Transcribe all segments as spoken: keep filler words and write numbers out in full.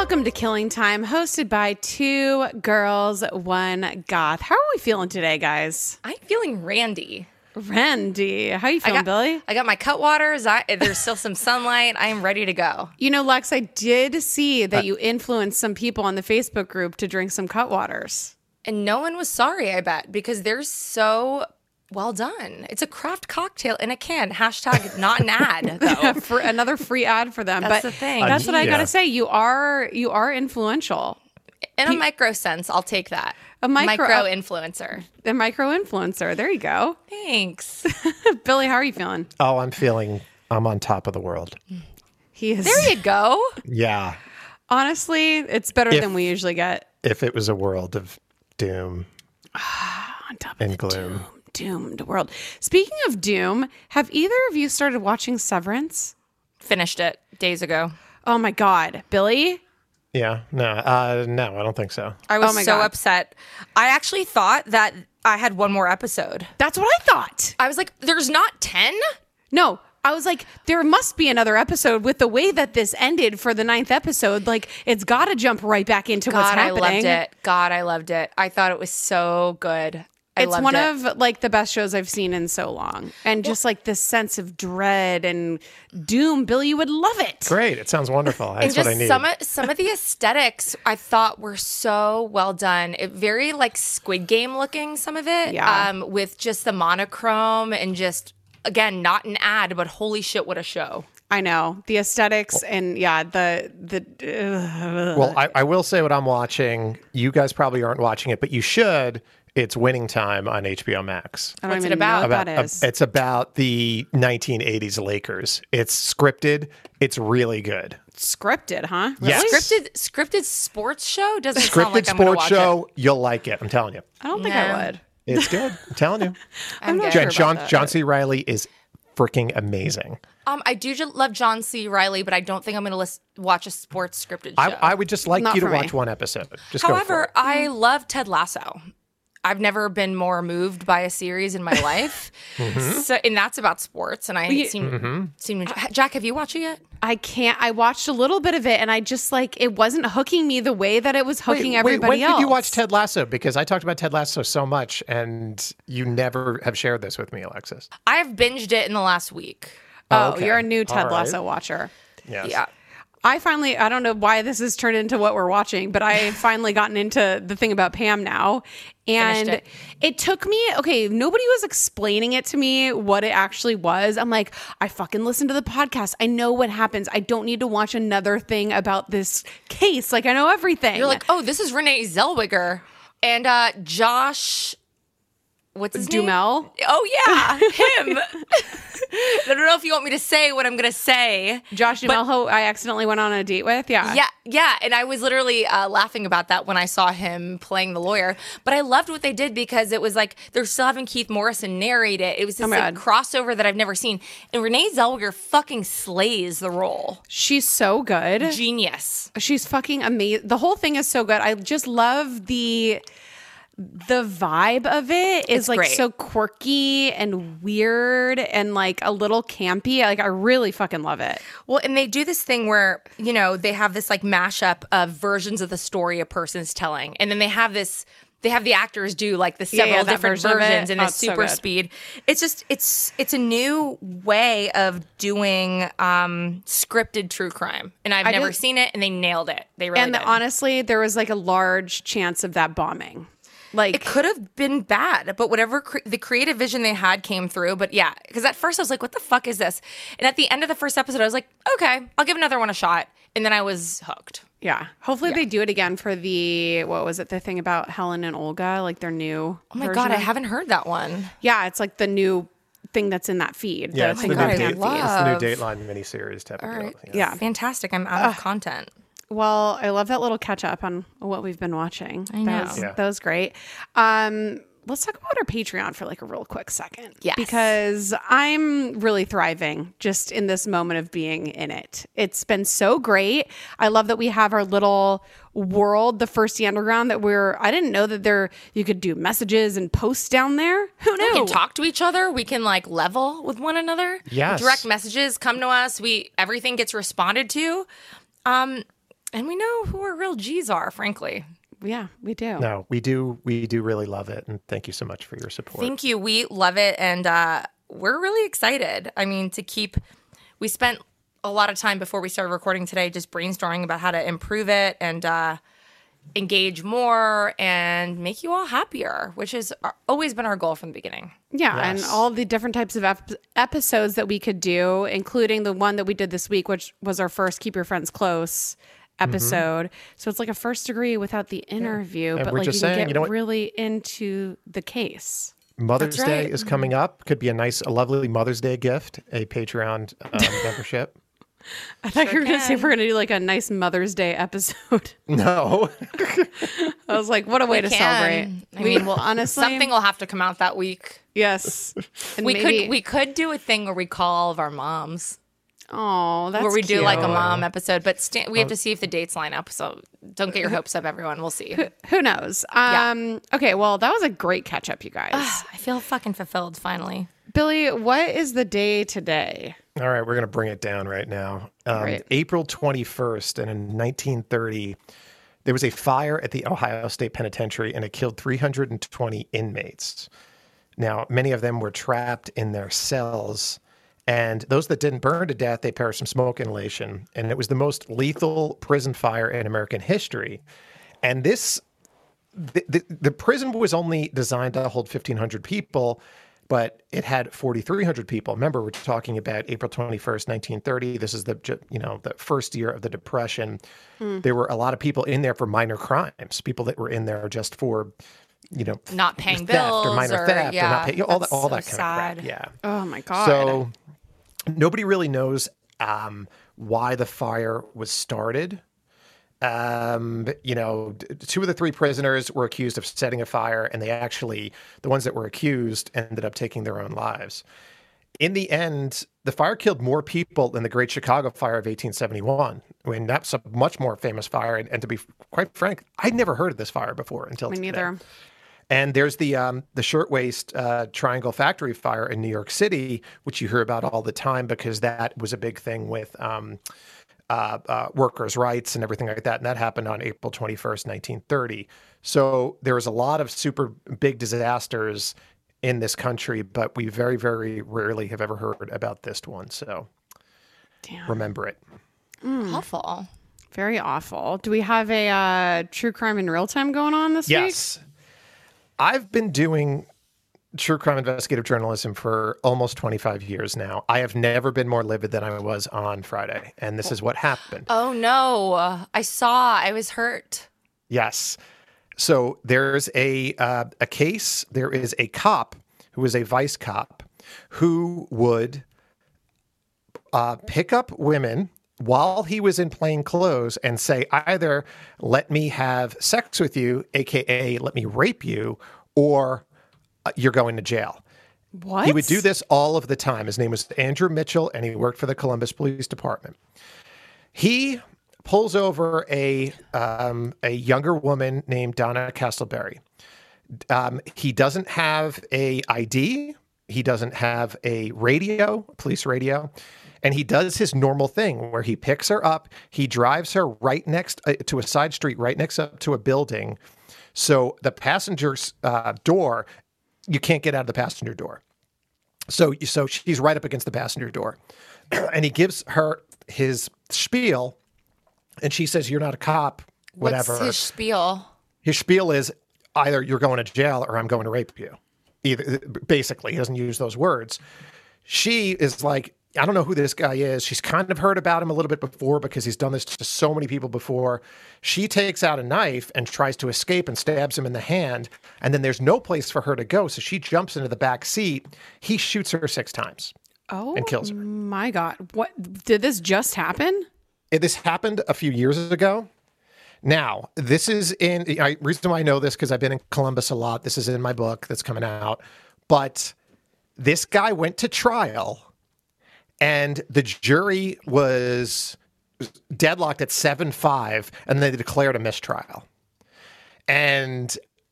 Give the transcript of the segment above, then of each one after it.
Welcome to Killing Time, hosted by two girls, one goth. How are we feeling today, guys? I'm feeling randy. Randy, how you feeling, I got, Billy? I got my cut waters. I, there's still some sunlight. I am ready to go. You know, Lex, I did see that you influenced some people on the Facebook group to drink some cut waters. And no one was sorry, I bet, because they're so well done. It's a craft cocktail in a can. Hashtag not an ad, though. For another free ad for them. That's but the thing. That's what I Yeah. gotta say. You are you are influential. In a micro sense, I'll take that. A micro- influencer. A micro influencer. There you go. Thanks. Billy, how are you feeling? Oh, I'm feeling I'm on top of the world. He is. There you go. Yeah. Honestly, it's better If- than we usually get. If it was a world of doom On top of and the gloom. doom, doomed world. Speaking of doom, have either of you started watching Severance? Finished it days ago. Oh my God, Billy. Yeah. No, uh, no, I don't think so. I was Oh my so God. upset. I actually thought that I had one more episode. That's what I thought. I was like, there's not ten? No, I was like, there must be another episode with the way that this ended for the ninth episode. Like, it's got to jump right back into what's God, I happening. loved it. God, I loved it. I thought it was so good. I It's loved one it. of like the best shows I've seen in so long. And just like this sense of dread and doom. Billy, you would love it. Great. It sounds wonderful. and That's just what I need. some of, some of the aesthetics I thought were so well done. It very like Squid Game looking, some of it. Yeah. Um, with just the monochrome and just again, not an ad, but holy shit, what a show. I know the aesthetics and yeah, the the. Uh, Well, I, I will say what I'm watching. You guys probably aren't watching it, but you should. It's Winning Time on H B O Max. I don't What's it even about? know what About that is. uh, it's about the nineteen eighties Lakers. It's scripted. It's really good. Scripted, huh? Yes. Scripted scripted sports show doesn't sound Scripted like I'm gonna sports watch show. it. You'll like it. I'm telling you. I don't think No. I would. It's good. I'm telling you. I'm not good. sure John, about John, that. John C. Riley is freaking amazing. Um, I do ju- love John C. Riley, but I don't think I'm going to lis- watch a sports scripted show. I, I would just like Not you to for me. watch one episode. Just go for However, it. I love Ted Lasso. I've never been more moved by a series in my life. Mm-hmm. So, and that's about sports. And I you- seem, seem to enjoy- Jack, have you watched it yet? I can't. I watched a little bit of it, and I just like it wasn't hooking me the way that it was hooking Wait, everybody wait, when else. did you watch Ted Lasso? Because I talked about Ted Lasso so much, and you never have shared this with me, Alexis. I have binged it in the last week. Oh, Okay. you're a new Ted All right. Lasso watcher. Yes. Yeah. I finally, I don't know why this has turned into what we're watching, but I finally gotten into the thing about Pam now. And Finished it. it. took me, okay, nobody was explaining it to me what it actually was. I'm like, I fucking listened to the podcast. I know what happens. I don't need to watch another thing about this case. Like, I know everything. You're like, oh, this is Renee Zellweger. And uh, Josh, what's his name? Dumel. Oh, yeah, him. I don't know if you want me to say what I'm going to say. Josh Duhamel, who I accidentally went on a date with. Yeah. Yeah, yeah. And I was literally uh, laughing about that when I saw him playing the lawyer. But I loved what they did because it was like they're still having Keith Morrison narrate it. It was this Oh my like, God. crossover that I've never seen. And Renee Zellweger fucking slays the role. She's so good. Genius. She's fucking amazing. The whole thing is so good. I just love the the vibe of it is It's like great. so quirky and weird and like a little campy. Like I really fucking love it. Well, and they do this thing where, you know, they have this like mashup of versions of the story a person's telling. And then they have this, they have the actors do like the Yeah, several yeah, that different version of it. versions in Oh, this it's so super good. speed. It's just, it's, it's a new way of doing um, scripted true crime. And I've I never just- seen it and they nailed it. They really And did. honestly, there was like a large chance of that bombing. Like It could have been bad, but whatever cre- the creative vision they had came through. But yeah, because at first I was like, what the fuck is this? And at the end of the first episode, I was like, okay, I'll give another one a shot. And then I was hooked. yeah. Hopefully they do it again for the what was it? The thing about Helen and Olga, like their new Oh my version God, I of- haven't heard that one. Yeah, it's like the new thing that's in that feed. Yeah, the it's thing the about new, God, I date, Pam feed. love- it's the new Dateline miniseries type of All deal. right. Yeah. Fantastic. I'm out of content. Well, I love that little catch up on what we've been watching. I That know. was, Yeah. that was great. Um, let's talk about our Patreon for like a real quick second. Yes. Because I'm really thriving just in this moment of being in it. It's been so great. I love that we have our little world, the Firsty Underground, that we're, I didn't know that there, you could do messages and posts down there. Who knew? We can talk to each other. We can like level with one another. Yes. Direct messages come to us. We everything gets responded to. Um, And we know who our real G's are, frankly. Yeah, we do. No, we do. We do really love it. And thank you so much for your support. Thank you. We love it. And uh, we're really excited. I mean, to keep, we spent a lot of time before we started recording today just brainstorming about how to improve it and uh, engage more and make you all happier, which has always been our goal from the beginning. Yeah, Yes. and all the different types of ep- episodes that we could do, including the one that we did this week, which was our first Keep Your Friends Close episode. Mm-hmm. So it's like a first degree without the interview, And but we're like just you can saying, get you know what? really into the case. Mother's That's Day right. is coming up. Could be a nice, a lovely Mother's Day gift, a Patreon um, membership. I thought Sure you were going to say can. we're going to do like a nice Mother's Day episode. No. I was like, what a way to can. celebrate. I we mean, will honestly, Something will have to come out that week. yes. And We maybe, could we could do a thing where we call all of our moms. oh, that's where we do cute. like a mom episode, but st- we have to see if the dates line up. So don't get your hopes up, everyone. We'll see. Who knows? Um, Okay, well, that was a great catch up, you guys. I feel fucking fulfilled finally. Billy, what is the day today? All right, we're going to bring it down right now. Um, Right. April twenty-first, and in nineteen thirty, there was a fire at the Ohio State Penitentiary, and it killed three hundred twenty inmates. Now, many of them were trapped in their cells, and those that didn't burn to death, they perished from smoke inhalation. And it was the most lethal prison fire in American history. And this, the, the, the prison was only designed to hold fifteen hundred people, but it had forty-three hundred people. Remember, we're talking about April twenty-first, nineteen thirty. This is the, ju- you know, the first year of the Depression. There were a lot of people in there for minor crimes, people that were in there just for, you know, Not paying theft bills or minor or- theft yeah, or not paying, all that, that's all so that kind sad. of crap. Yeah. Oh my God. So nobody really knows um, why the fire was started. Um, you know, d- two of the three prisoners were accused of setting a fire, and they actually, the ones that were accused, ended up taking their own lives. In the end, the fire killed more people than the Great Chicago Fire of eighteen seventy-one. I mean, that's a much more famous fire. And, and to be quite frank, I'd never heard of this fire before until Me today. neither. And there's the um, the shirtwaist uh, Triangle Factory fire in New York City, which you hear about all the time because that was a big thing with um, uh, uh, workers' rights and everything like that. And that happened on April twenty-first, nineteen thirty. So there was a lot of super big disasters in this country, but we very, very rarely have ever heard about this one. So Damn. remember it. Awful. Very awful. Do we have a uh, true crime in real time going on this week? Yes. I've been doing true crime investigative journalism for almost twenty-five years now. I have never been more livid than I was on Friday. And this is what happened. Oh no. I saw. I was hurt. Yes. So there's a uh, a case. There is a cop who is a vice cop who would uh, pick up women while he was in plain clothes and say either let me have sex with you, aka let me rape you, or uh, you're going to jail. What? He would do this all of the time. His name was Andrew Mitchell, and he worked for the Columbus Police Department. He pulls over a um, a younger woman named Donna Castleberry. Um, he doesn't have a I D. He doesn't have a radio, police radio. And he does his normal thing where he picks her up. He drives her right next uh, to a side street, right next up to a building. So the passenger's uh, door, you can't get out of the passenger door. So, so she's right up against the passenger door. And he gives her his spiel. And she says, "You're not a cop, whatever." What's his spiel? His spiel is either you're going to jail or I'm going to rape you. Either, basically, he doesn't use those words. She is like, I don't know who this guy is. She's kind of heard about him a little bit before because he's done this to so many people before. She takes out a knife and tries to escape and stabs him in the hand. And then there's no place for her to go. So she jumps into the back seat. He shoots her six times Oh and kills her. my God. What? Did this just happen? It, this happened a few years ago. Now, this is in, I reason why I know this because I've been in Columbus a lot. This is in my book that's coming out. But this guy went to trial and the jury was deadlocked at seven five and they declared a mistrial. And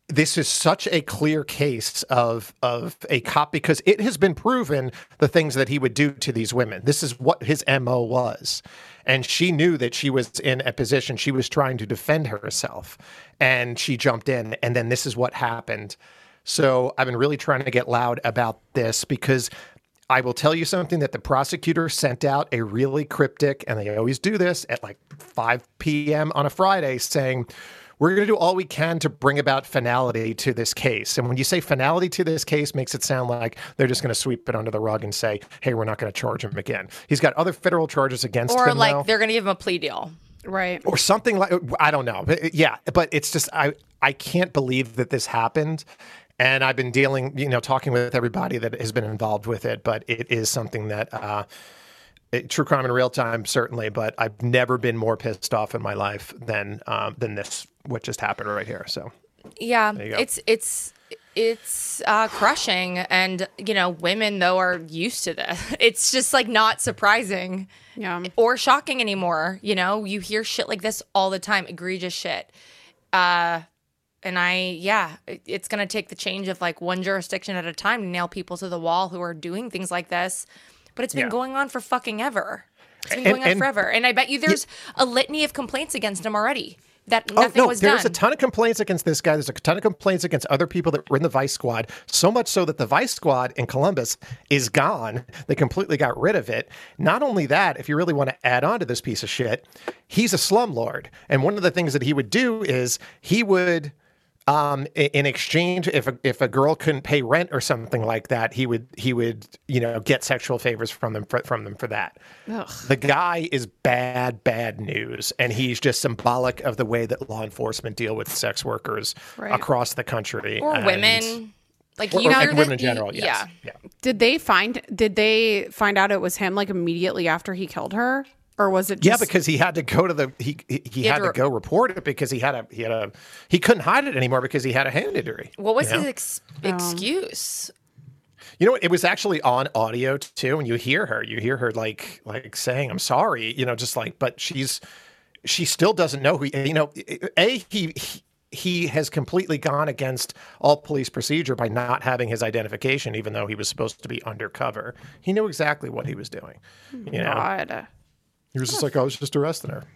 this is such a clear case of of a cop because it has been proven the things that he would do to these women. This is what his M O was. And she knew that she was in a position, she was trying to defend herself, and she jumped in, and then this is what happened. So I've been really trying to get loud about this because I will tell you something that the prosecutor sent out a really cryptic, and they always do this at like five p.m. on a Friday, saying, we're going to do all we can to bring about finality to this case. And when you say finality to this case, makes it sound like they're just going to sweep it under the rug and say, hey, we're not going to charge him again. He's got other federal charges against or him like now. they're going to give him a plea deal. Right. Or something like, I don't know. But, yeah, but it's just, I, I can't believe that this happened. And I've been dealing, you know, talking with everybody that has been involved with it, but it is something that, uh, it, true crime in real time, certainly, but I've never been more pissed off in my life than um, than this, what just happened right here. So, yeah, it's it's it's uh, crushing, and you know, women though are used to this. It's just like not surprising, yeah, or shocking anymore. You know, you hear shit like this all the time, egregious shit. Uh, and I, yeah, it, it's gonna take the change of like one jurisdiction at a time to nail people to the wall who are doing things like this. But it's been Yeah. going on for fucking ever. It's been And- going on and- forever. And I bet you there's a litany of complaints against him already that oh, nothing no, was there's done. a ton of complaints against this guy. There's a ton of complaints against other people that were in the Vice Squad, so much so that the Vice Squad in Columbus is gone. They completely got rid of it. Not only that, if you really want to add on to this piece of shit, he's a slumlord. And one of the things that he would do is he would... Um, in exchange, if a, if a girl couldn't pay rent or something like that, he would he would you know get sexual favors from them for, from them for that. Ugh. The guy is bad, bad news, and he's just symbolic of the way that law enforcement deal with sex workers Right. across the country or and- women. Like or, you or know, like women in general. Yes. Yeah. yeah. Did they find? Did they find out it was him like immediately after he killed her, or was it? Yeah, Just, because he had to go to the he he, he had, had to to- go report it because he had a he had a he couldn't hide it anymore because he had a hand injury. What was you know? his ex- excuse? You know what? It was actually on audio too, and you hear her. You hear her like like saying, "I'm sorry," you know, just like, but she's she still doesn't know who. You know, a he. he he has completely gone against all police procedure by not having his identification, even though he was supposed to be undercover. He knew exactly what he was doing. You know, God. he was just like, I was just arresting her.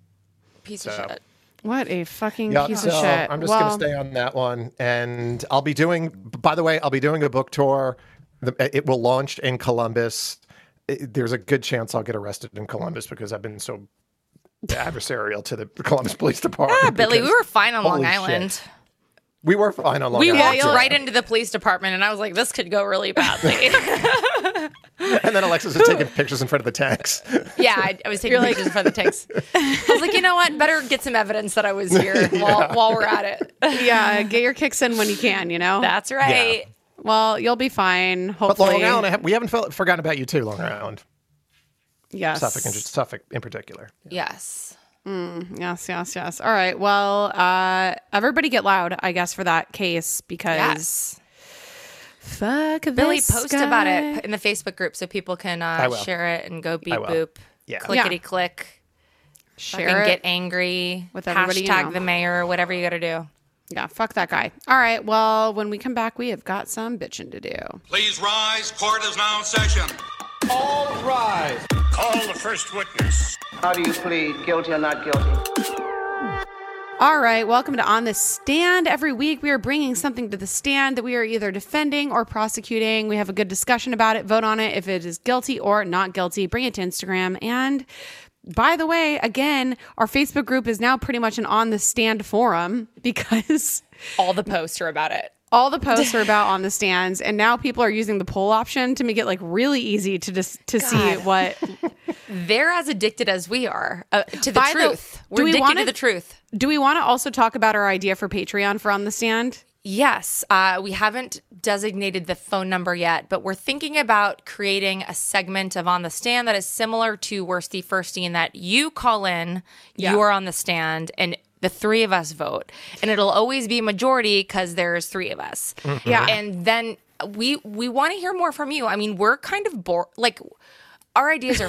Piece of So- shit. What a fucking Yeah, piece so of shit. I'm just well, going to stay on that one. And I'll be doing, by the way, I'll be doing a book tour. The- It will launch in Columbus. It- There's a good chance I'll get arrested in Columbus because I've been so adversarial to the Columbus Police Department. Ah, Billy, we because- were fine on Long holy Island. shit. We were fine on Long We Island. walked too. right into the police department, and I was like, "This could go really badly." And then Alexis was taking pictures in front of the tanks. yeah, I, I was taking pictures for the tanks. I was like, you know what? Better get some evidence that I was here while, while we're at it. yeah, get your kicks in when you can. You know. That's right. Well, you'll be fine. But Hopefully. Long Island, I have, we haven't felt, forgotten about you too, Long Island. Yes. Suffolk, in, Suffolk in particular. Yes. Yes, yes, yes. All right. Well, uh, everybody get loud, I guess, for that case because Yes. fuck Billy, this post guy. about it in the Facebook group so people can I uh, will. share it and go beep I will. boop. Yeah. Clickety click. Share Fucking it. get angry. with everybody you Hashtag know. the mayor. Whatever you got to do. Yeah, fuck that guy. All right. Well, when we come back, we have got some bitching to do. Please rise. Court is now in session. All rise. Call the first witness. How do you plead, guilty or not guilty? All right, welcome to On the Stand. Every week we are bringing something to the stand that we are either defending or prosecuting. We have a good discussion about it, vote on it if it is guilty or not guilty, bring it to Instagram. And by the way, again, our Facebook group is now pretty much an On the Stand forum because All the posts are about it. all the posts are about On the Stands, and now people are using the poll option to make it like really easy to just to see God. what. They're as addicted as we are uh, to the By the- truth. do We're we addicted wanna- to the truth. Do we want to also talk about our idea for Patreon for On the Stand? Yes, uh, we haven't designated the phone number yet, but we're thinking about creating a segment of On the Stand that is similar to Worsty Firsty in that you call in, Yeah. you are on the stand, and the three of us vote. And it'll always be majority because there's three of us. Yeah. And then we we want to hear more from you. I mean, we're kind of bored. Like, our ideas are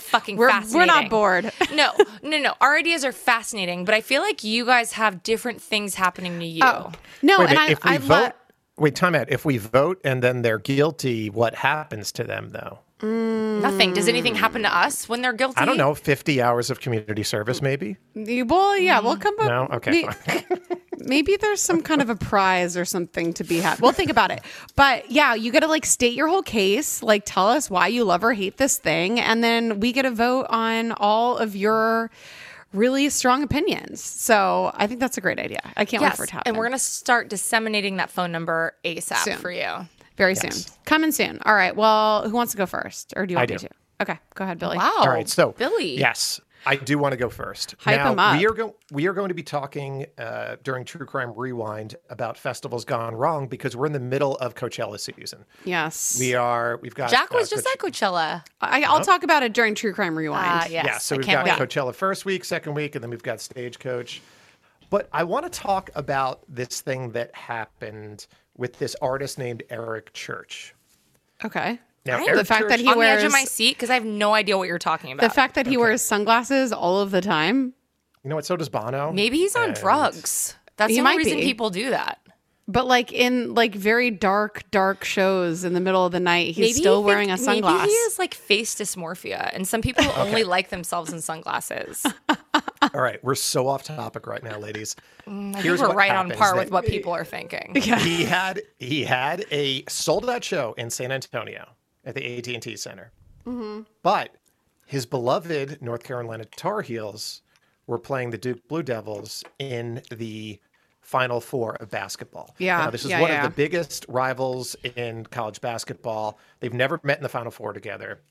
fucking We're, fascinating. we're not bored. No, no, no. Our ideas are fascinating, but I feel like you guys have different things happening to you. Oh, no. Wait, and wait, I, if we I vote, let, wait, time out. If we vote and then they're guilty, what happens to them though? Nothing. Does anything happen to us when they're guilty? I don't know. Fifty hours of community service, maybe. well, yeah, we'll come up. No, okay. may- Maybe there's some kind of a prize or something to be had. We'll think about it. But yeah, you got to like state your whole case, like tell us why you love or hate this thing. And then we get a vote on all of your really strong opinions. So I think that's a great idea. I can't wait Yes, for it to happen. and we're going to start disseminating that phone number ASAP Soon. for you. Very Yes. soon. Coming soon. All right. Well, who wants to go first? Or do you want I me do. to? Okay. Go ahead, Billy. Wow. All right, so Billy. yes, I do want to go first. Hype now, him up. We are going. We are going to be talking uh, during True Crime Rewind about festivals gone wrong because we're in the middle of Coachella season. Yes. We are. We've got. Jack was uh, just Coach- at Coachella. I, I'll talk about it during True Crime Rewind. Ah, yes. Yeah, so I we've can't got wait. Coachella first week, second week, and then we've got Stagecoach. But I want to talk about this thing that happened with this artist named Eric Church. Okay. Now, I am Eric the fact Church, that he on the edge wears of my seat because I have no idea what you're talking about. the fact that he wears sunglasses all of the time. you know what? So does Bono. Maybe he's on And- drugs. That's He the only might reason be. people do that. But like in like very dark, dark shows in the middle of the night, he's Maybe still he wearing think- a sunglass. Maybe he has like face dysmorphia, and some people only like themselves in sunglasses. All right, we're so off topic right now, ladies. I think Here's we're what right on happens. par They- with what people are thinking. He had he had a sold out show in San Antonio at the A T and T Center, Mm-hmm. but his beloved North Carolina Tar Heels were playing the Duke Blue Devils in the Final Four of basketball. Yeah, now, this is yeah, one yeah. of the biggest rivals in college basketball. They've never met in the Final Four together.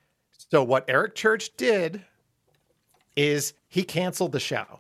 So what Eric Church did is he canceled the show.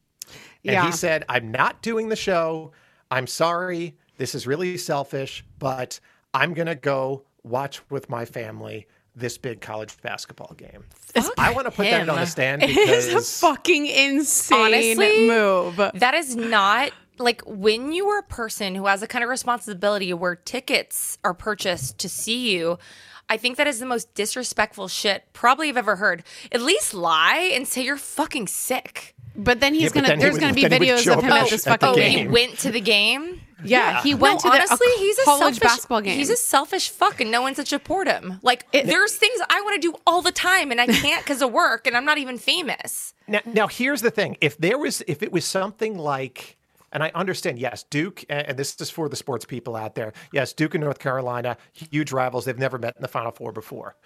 And Yeah. he said, I'm not doing the show. I'm sorry. This is really selfish, but I'm going to go watch with my family this big college basketball game. I want to put him. that on a stand It is a because fucking insane Honestly, move. That is not like when you are a person who has a kind of responsibility where tickets are purchased to see you. I think that is the most disrespectful shit probably I've ever heard. At least lie and say you're fucking sick. But then he's Yeah, but gonna. then he there's would- gonna be then he would videos show of up him at at the- this at the fucking Oh, game. he went to the game? Yeah, Yeah. he went no, to the, honestly, a he's a college selfish, basketball game. He's a selfish fuck, and no one should support him. Like, there's things I want to do all the time, and I can't because of work, and I'm not even famous. now, now here's the thing. If there was, if it was something like, and I understand, yes, Duke, and and this is for the sports people out there. Yes, Duke and North Carolina, huge rivals. They've never met in the Final Four before.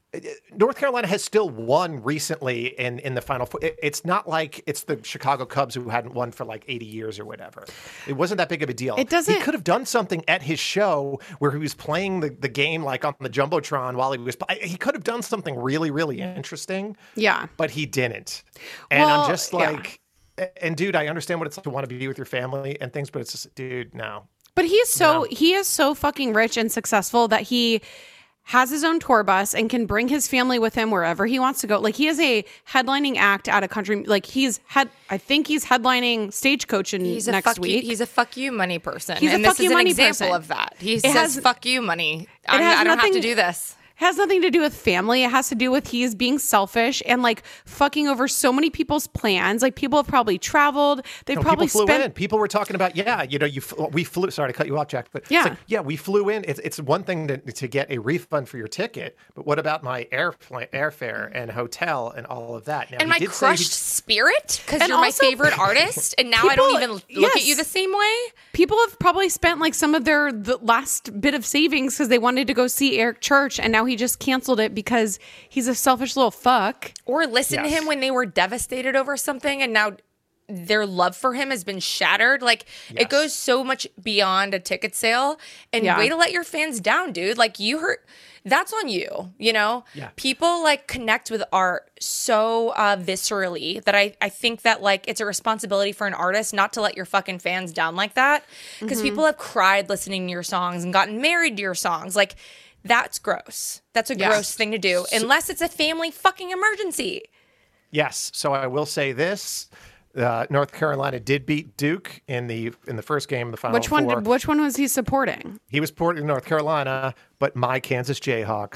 North Carolina has still won recently in, in the Final Four. It, it's not like it's the Chicago Cubs who hadn't won for like eighty years or whatever. It wasn't that big of a deal. It doesn't- He could have done something at his show where he was playing the, the game like on the Jumbotron while he was pl- He could have done something really, really interesting. Yeah. But he didn't. And Well, I'm just yeah. like, and dude, I understand what it's like to want to be with your family and things, but it's just, dude, no. But he's so he is so fucking rich and successful that he has his own tour bus and can bring his family with him wherever he wants to go. Like he is a headlining act at a country. Like he's had, I think he's headlining Stagecoach in He's a next fuck week. You, he's a fuck you money person. He's a and fuck this you is an money example person. of that. He It says has- fuck you money. I'm, has I don't have to nothing- do this. has nothing to do with family. It has to do with he's being selfish and like fucking over so many people's plans. Like people have probably traveled. They've No, probably people flew spent. in. People were talking about, yeah, you know, you fl- we flew. Sorry to cut you off, Jack, but Yeah. it's like, yeah, we flew in. It's it's one thing to, to get a refund for your ticket, but what about my airplane, airfare, and hotel, and all of that? Now, And he my did say he- crushed spirit because And you're my also- favorite artist, and now I don't People- even look at yes. you the same way. People have probably spent like some of their the last bit of savings because they wanted to go see Eric Church, and now he just canceled it because he's a selfish little fuck. Or listen to Yes. him when they were devastated over something, and now their love for him has been shattered. Like Yes. it goes so much beyond a ticket sale. And Yeah. way to let your fans down, dude. Like you hurt. That's on you. You know. Yeah. People like connect with art so uh, viscerally that I I think that like it's a responsibility for an artist not to let your fucking fans down like that because Mm-hmm. people have cried listening to your songs and gotten married to your songs. Like that's gross. That's a Yeah. gross thing to do unless it's a family fucking emergency. Yes. So I will say this: uh, North Carolina did beat Duke in the in the first game of the Final Which one? Four. Did, which one was he supporting? He was supporting North Carolina, but my Kansas Jayhawks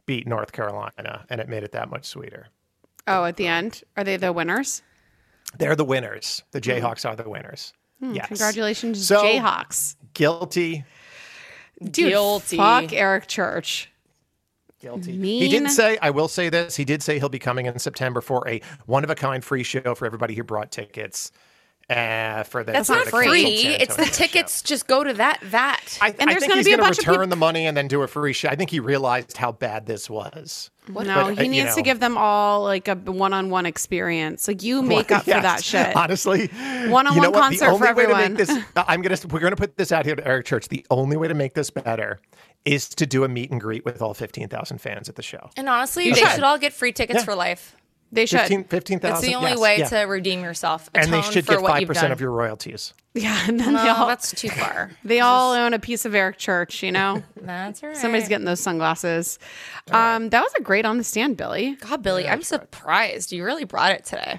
beat North Carolina, and it made it that much sweeter. Oh, at the end, are they the winners? They're the winners. The Jayhawks are the winners. Hmm, yes. Congratulations, So, Jayhawks. Guilty. Dude, Guilty. fuck Eric Church. Guilty. Mean. He did say, I will say this, he did say he'll be coming in September for a one-of-a-kind free show for everybody who brought tickets. Uh, for the, That's for not the free. canceled San It's the Antonio tickets. show. Just go to that. That. I, And I there's think gonna he's be a going to bunch of return peop- the money and then do a free show. I think he realized how bad this was. No, But, uh, he needs you to know. give them all like a one-on-one experience. Like you make Well, up for yes, that shit. Honestly, One-on-one you know what? concert the only for way everyone. To make this, I'm gonna we're gonna put this out here to Eric Church. The only way to make this better is to do a meet and greet with all fifteen thousand fans at the show. And honestly, You they should. should all get free tickets Yeah. for life. They should. fifteen thousand. It's the only yes, way yeah. to redeem yourself. And they atone should for get what five you've percent done. of your royalties. Yeah, and then they No, all that's too far. they all own a piece of Eric Church. You know, That's right. somebody's getting those sunglasses. Um, that was a great on the stand, Billy. God, Billy, I'm surprised. You really brought it today.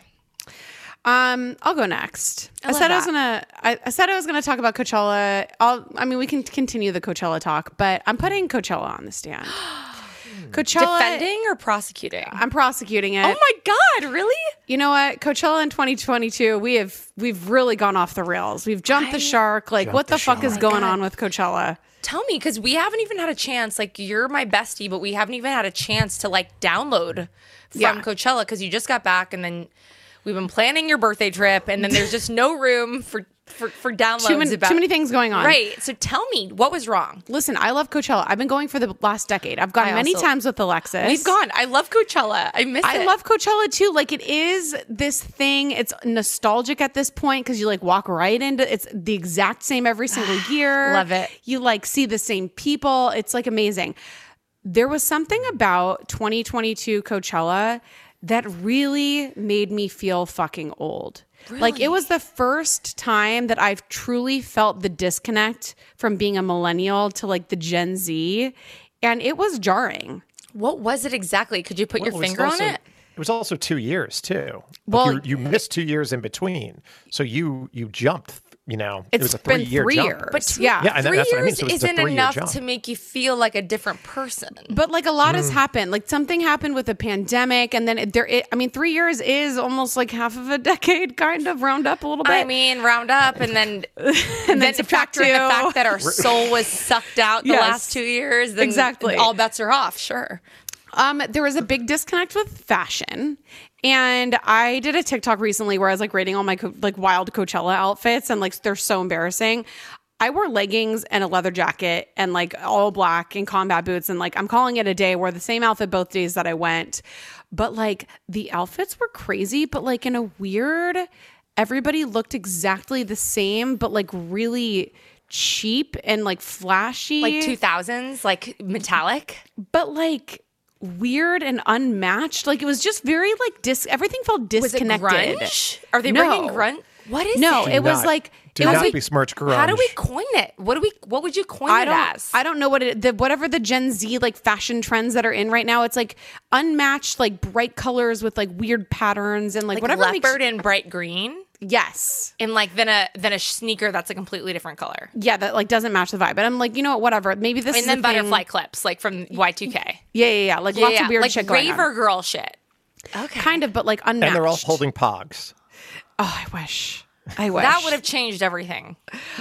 Um, I'll go next. I, love said I was that. gonna. I, I said I was gonna talk about Coachella. I'll. I mean, we can continue the Coachella talk, but I'm putting Coachella on the stand. Coachella. Defending or prosecuting? I'm prosecuting it. Oh my God, really? You know what? Coachella in twenty twenty-two, we have we've really gone off the rails. We've jumped the shark. Like, what the, the fuck is shark. going on with Coachella? Tell me, because we haven't even had a chance. Like, you're my bestie, but we haven't even had a chance to like download from Yeah. Coachella because you just got back, and then we've been planning your birthday trip, and then there's just no room for for, for downloads. Too many, about too many things going on. Right. So tell me, what was wrong? Listen, I love Coachella. I've been going for the last decade. I've gone I many also- times with Alexis. We've gone. I love Coachella. I miss it. I love Coachella too. Like, it is this thing. It's nostalgic at this point because you like walk right into it's the exact same every single year. Love it. You like see the same people. It's like amazing. There was something about twenty twenty-two Coachella that really made me feel fucking old. Like, it was the first time that I've truly felt the disconnect from being a millennial to like the Gen Z. And it was jarring. What was it exactly? Could you put Well, your it was finger also- on it? It was also two years too. Like, Well- you, you missed two years in between, so you you jumped. You know, it It's was a been three-year three jump. years. But two, yeah. Yeah, and three that's what I mean. years So it's a isn't three-year enough jump. to make you feel like a different person. But like a lot Mm. has happened. Like something happened with the pandemic, and then it, there. It, I mean, three years is almost like half of a decade, kind of round up a little bit. I mean, round up and then and then to factor in the two. fact that our soul was sucked out the Yes. last two years, then Exactly. all bets are off. Sure. Um, there was a big disconnect with fashion. And I did a TikTok recently where I was like rating all my co- like wild Coachella outfits, and like they're so embarrassing. I wore leggings and a leather jacket and like all black and combat boots, and like I'm calling it a day. Wore the same outfit both days that I went, but like the outfits were crazy, but like in a weird. Everybody looked exactly the same, but like really cheap and like flashy, Like two thousands, like metallic. but like weird and unmatched. Like it was just very like dis. Everything felt Was it disconnected. grunge? Are they No. bringing grunge? What is No, it? it was not- like Do it was not like, besmirch grunge. How do we coin it? What do we? What would you coin I it don't. as? I don't know what it. The whatever the Gen Z like fashion trends that are in right now. It's like unmatched, like bright colors with like weird patterns and like, like whatever. leopard makes, in bright green, yes. and like then a then a sneaker that's a completely different color, Yeah, that like doesn't match the vibe. But I'm like, you know what? Whatever. Maybe this and is then a butterfly thing. clips, like from Y two K. Yeah, yeah, yeah. Like Yeah, lots yeah, of weird like shit going on. raver girl shit. Okay, Kind of, but like unmatched. And they're all holding pogs. Oh, I wish. I wish that would have changed everything.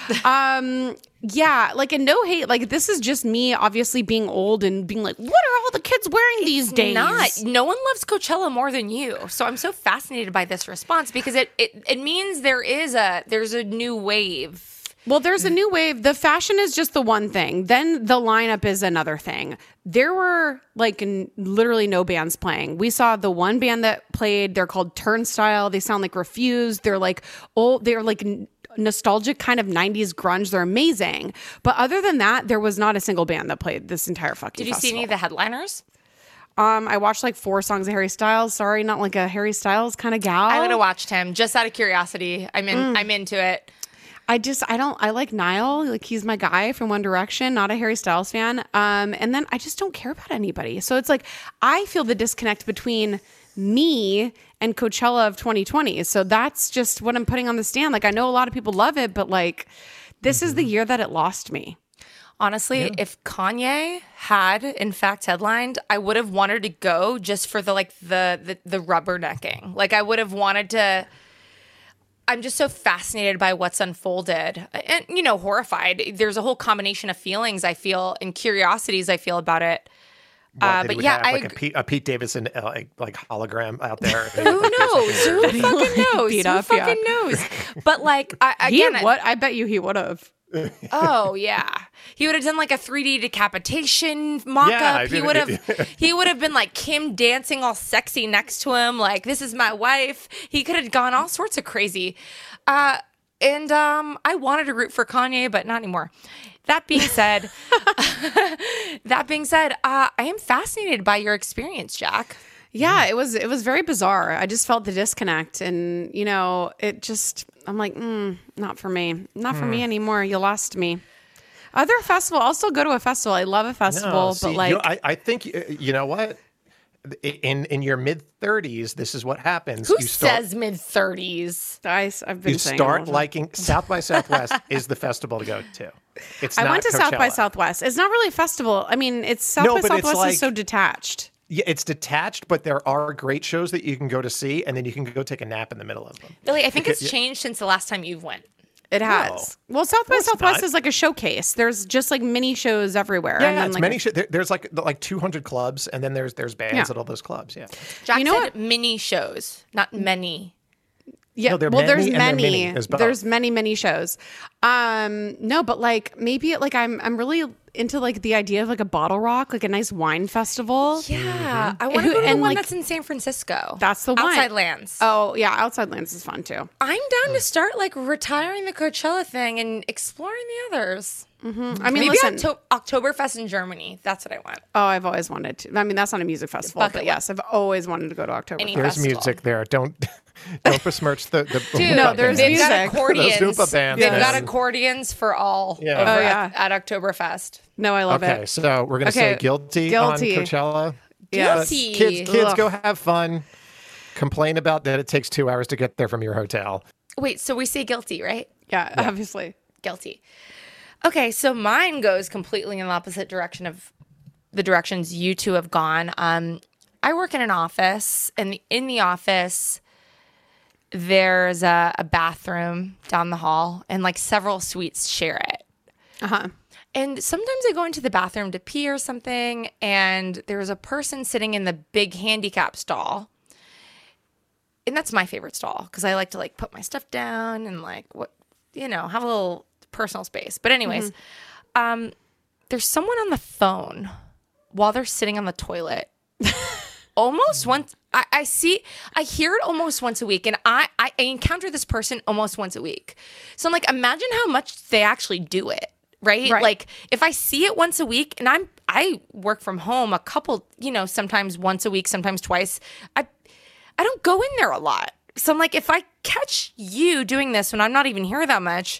Yeah, like, and no hate. Like, this is just me obviously being old and being like, what are all the kids wearing these days? Not. No one loves Coachella more than you. So I'm so fascinated by this response because it, it, it means there is a there's a new wave. Well, there's a new wave. The fashion is just the one thing. Then the lineup is another thing. There were like n- literally no bands playing. We saw the one band that played. They're called Turnstile. They sound like Refused. They're like old. They're like n- nostalgic kind of nineties grunge. They're amazing. But other than that, there was not a single band that played this entire fucking Did you see festival. any of the headliners? Um, I watched like four songs of Harry Styles. Sorry, not like a Harry Styles kind of gal. I would have watched him just out of curiosity. I'm in. Mm. I'm into it. I just I don't I like Niall, like he's my guy from One Direction, not a Harry Styles fan. Um, and then I just don't care about anybody. So it's like I feel the disconnect between me and Coachella of twenty twenty. So that's just what I'm putting on the stand. Like I know a lot of people love it, but like this is the year that it lost me. Honestly, yeah. if Kanye had in fact headlined, I would have wanted to go just for the like the the, the rubbernecking. Like I would have wanted to. I'm just so fascinated by what's unfolded, and you know, horrified. There's a whole combination of feelings I feel and curiosities I feel about it. Well, uh, but yeah, have, I like ag- a, Pete, a Pete Davidson uh, like, like hologram out there. Who knows? Who fucking knows? Beat Who up, fucking yeah. knows? But like, I, He again, I- what? I bet you he would have. Oh yeah, he would have done like a three D decapitation mock-up. Yeah, I he mean, would have, he would have been like Kim dancing all sexy next to him, like this is my wife. He could have gone all sorts of crazy. Uh, and um, I wanted to root for Kanye, but not anymore. That being said, that being said, uh, I am fascinated by your experience, Jack. Yeah, it was it was very bizarre. I just felt the disconnect, and you know, it just I'm like, mm, not for me, not for Hmm. me anymore. You lost me. Other festival, I'll still go to a festival. I love a festival, No, but see, like, you know, I, I think uh, you know what. In in your mid thirties, this is what happens. Who you start, says mid thirties? I, I've been you saying start all the time. liking South by Southwest is the festival to go to. It's I not went to South by Coachella. Southwest. It's not really a festival. I mean, it's South No, by but it's Southwest like- is so detached. Yeah, it's detached, but there are great shows that you can go to see, and then you can go take a nap in the middle of them. Billy, I think it's Because- changed since the last time you've went. It has. Well, South by No, it's Southwest not. is like a showcase. There's just like mini shows everywhere. Yeah, and then, it's like, many. a- Sh- there, there's like like two hundred clubs, and then there's there's bands Yeah. at all those clubs. Yeah, Jack You know said mini shows, not many. Yeah, No, they're well, there's many and they're many. mini. There's both. There's many, many shows. Um, no, but like maybe like I'm I'm really into like the idea of like a bottle rock, like a nice wine festival. Yeah, I want to Who- go to the and, one like, that's in San Francisco. That's the one. Outside Lands. Oh yeah, Outside Lands is fun too. I'm down to start like retiring the Coachella thing and exploring the others. I mean, Maybe listen. Octo- Oktoberfest in Germany. That's what I want. oh, I've always wanted to. I mean, that's not a music festival, Bucket but list. yes, I've always wanted to go to October. Any there's festival. music there. Don't don't besmirch the the. Dude, No, there's they've got music. accordions. Those Oompa bands, They've man. got accordions for all Yeah. over Oh, at, yeah. at Oktoberfest. No, I love Okay, it. so we're gonna Okay, say guilty, guilty. on Coachella. Yeah. Guilty. Kids, kids, Ugh. go have fun. Complain about that it takes two hours to get there from your hotel. Wait, so we say guilty, right? Yeah, obviously. Guilty. Okay, so mine goes completely in the opposite direction of the directions you two have gone. Um, I work in an office, and in the office, there's a, a bathroom down the hall, and like several suites share it. Uh huh. And sometimes I go into the bathroom to pee or something, and there's a person sitting in the big handicap stall. And that's my favorite stall because I like to like put my stuff down and like what you know, have a little personal space. But anyways, um, there's someone on the phone while they're sitting on the toilet. Almost once I, I see I hear it almost once a week, and I, I I encounter this person almost once a week. So I'm like, imagine how much they actually do it. Right? Right. Like if I see it once a week, and I'm I work from home a couple, you know, sometimes once a week, sometimes twice. I I don't go in there a lot. So I'm like, if I catch you doing this when I'm not even here that much,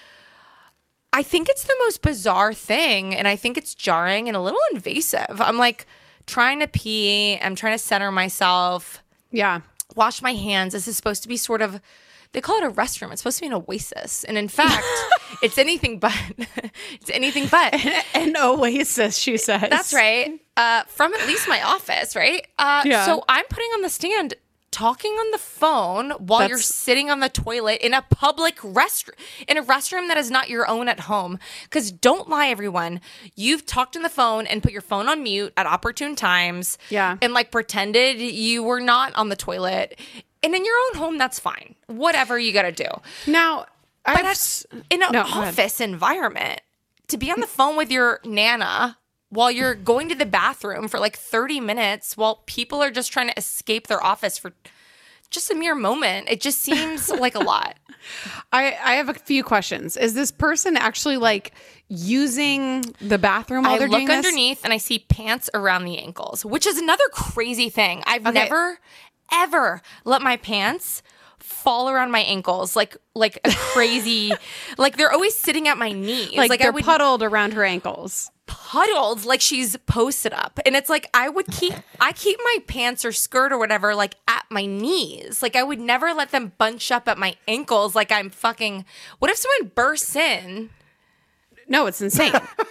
I think it's the most bizarre thing, and I think it's jarring and a little invasive. I'm like trying to pee, I'm trying to center myself, Yeah. wash my hands. This is supposed to be sort of, they call it a restroom. It's supposed to be an oasis. And in fact, it's anything but. It's anything but. An oasis, she says. That's right. Uh, from at least my office, right? Uh, Yeah. So I'm putting on the stand, talking on the phone while you're That's- sitting on the toilet in a public restroom, in a restroom that is not your own at home. Because don't lie, everyone. You've talked on the phone and put your phone on mute at opportune times. Yeah. And like pretended you were not on the toilet. And in your own home, that's fine. Whatever you got to do. Now, But I've, that's in an no, go ahead. office environment, to be on the phone with your Nana while you're going to the bathroom for like thirty minutes while people are just trying to escape their office for just a mere moment, it just seems like a lot. I, I have a few questions. Is this person actually like using the bathroom while I they're look doing this? underneath and I see pants around the ankles, which is another crazy thing. I've Okay. never, ever let my pants fall around my ankles like like a crazy like they're always sitting at my knees. Like, Like, they're I would puddled around her ankles. puddled like she's posted up, and it's like I would keep I keep my pants or skirt or whatever like at my knees. Like I would never let them bunch up at my ankles like I'm fucking. What if someone bursts in? No, it's insane.